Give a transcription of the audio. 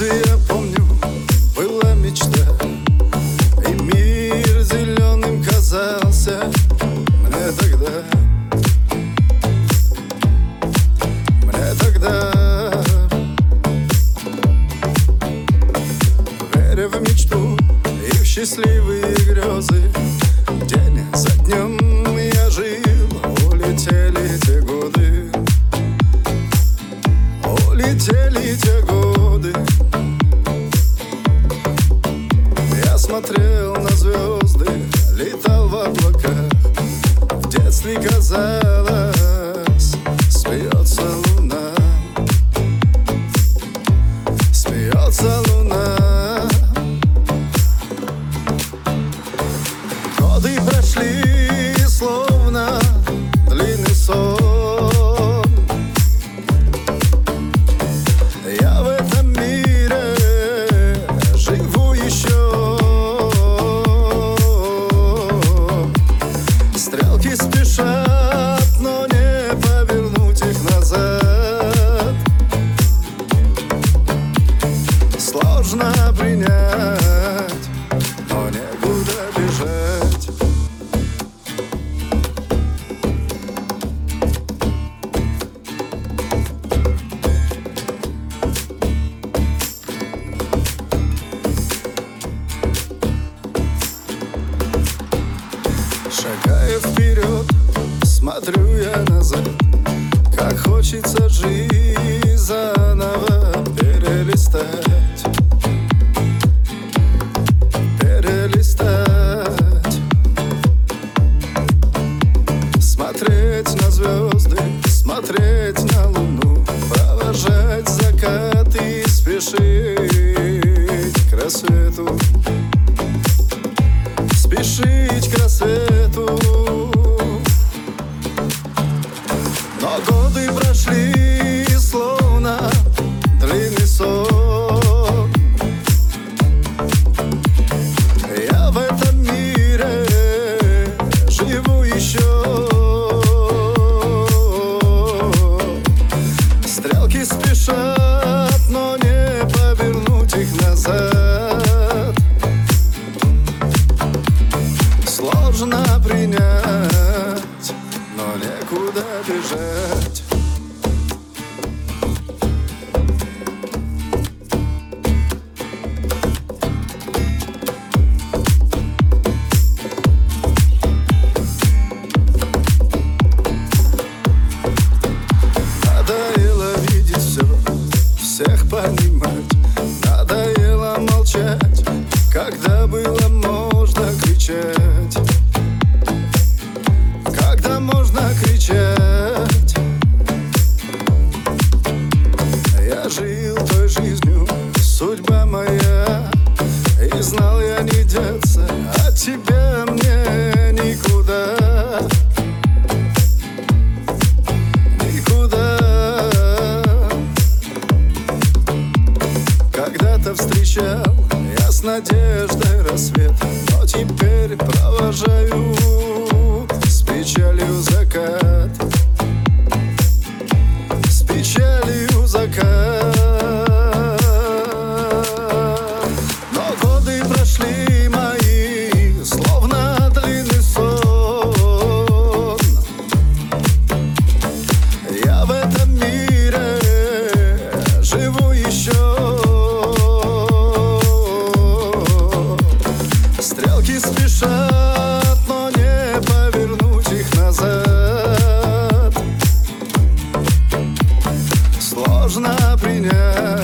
Однажды я помню, была мечта, и мир зеленым казался мне тогда. Веря в мечту и в счастливые грезы, день за днем я жил, улетели те годы. Улетели те годы. Я смотрел на звезды, летал в облаках. В детстве казалось, смеется луна. Смеется луна. Годы прошли, словно длинный сон. Я в этом мире живу еще. Стрелки спешат, но не повернуть их назад. Сложно принять, но некуда бежать. Шагая вперед, смотрю я назад. Как хочется жизнь заново перелистать. Перелистать. Смотреть на звезды, смотреть на луну, провожать закаты и спешить к рассвету. Спешить к рассвету. Но годы прошли, словно длинный сон. Я в этом мире живу еще. Стрелки спешат, но не повернуть их назад. Сложно принять, но некуда бежать. Надоело видеть все, всех понимать. Надоело молчать, когда было можно кричать. Когда можно кричать. Я жил той жизнью, судьба моя, и знал я не деться от тебя мне никуда. Никуда. Когда-то встречал я с надеждой рассвет, но теперь провожаю с печалью закат. С печалью закат. Но годы прошли мои, словно длинный сон. Я в этом мире живу еще. Стрелки спешат, но не повернуть их назад. Сложно принять.